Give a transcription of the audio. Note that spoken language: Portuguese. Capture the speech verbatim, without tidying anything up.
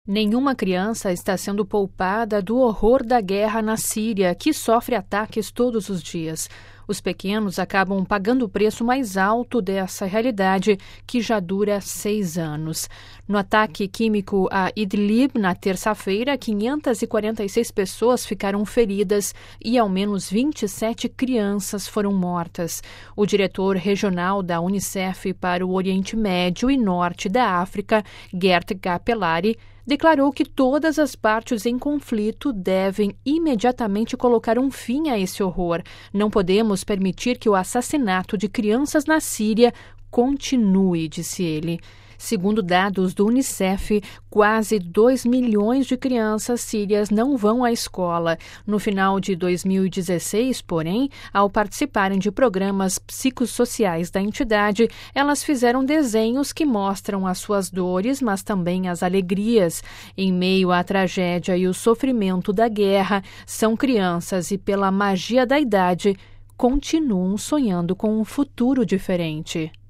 Nenhuma criança está sendo poupada do horror da guerra na Síria, que sofre ataques todos os dias. Os pequenos acabam pagando o preço mais alto dessa realidade, que já dura seis anos. No ataque químico a Idlib, na terça-feira, quinhentas e quarenta e seis pessoas ficaram feridas e ao menos vinte e sete crianças foram mortas. O diretor regional da Unicef para o Oriente Médio e Norte da África, Gert Capellari, declarou que todas as partes em conflito devem imediatamente colocar um fim a esse horror. Não podemos permitir que o assassinato de crianças na Síria continue, disse ele. Segundo dados do Unicef, quase dois milhões de crianças sírias não vão à escola. No final de dois mil e dezesseis, porém, ao participarem de programas psicossociais da entidade, elas fizeram desenhos que mostram as suas dores, mas também as alegrias. Em meio à tragédia e o sofrimento da guerra, são crianças e, pela magia da idade, continuam sonhando com um futuro diferente.